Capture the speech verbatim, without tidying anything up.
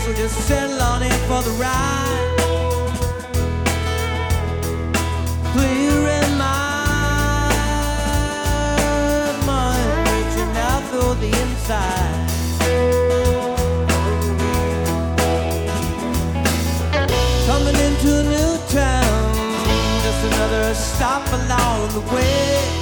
guess we'll just settle on in for the ride. Clear in my mind, reaching out through the inside. Coming into a new town, just another stop along the way.